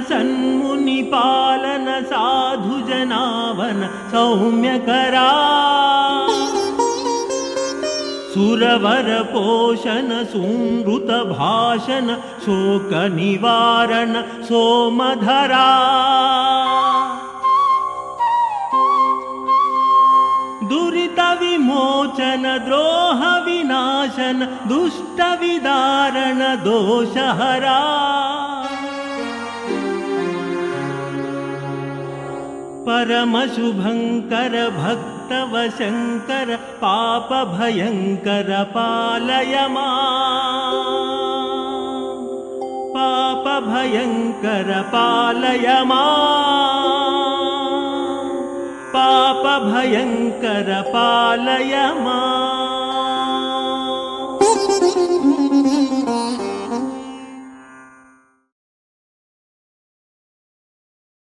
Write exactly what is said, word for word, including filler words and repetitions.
सन्मुनि पालन साधु जनावन सौम्यकरा सुरवर पोषण सुमृत भाषण शोक निवारण सोमधरा दुरित विमोचन द्रोह विनाशन दुष्ट विदारण दोषहरा परम शुभंकर भक्त वशंकर पाप भयंकर पालय मां पाप भयंकर पालय मां पाप भयंकर पालय मां।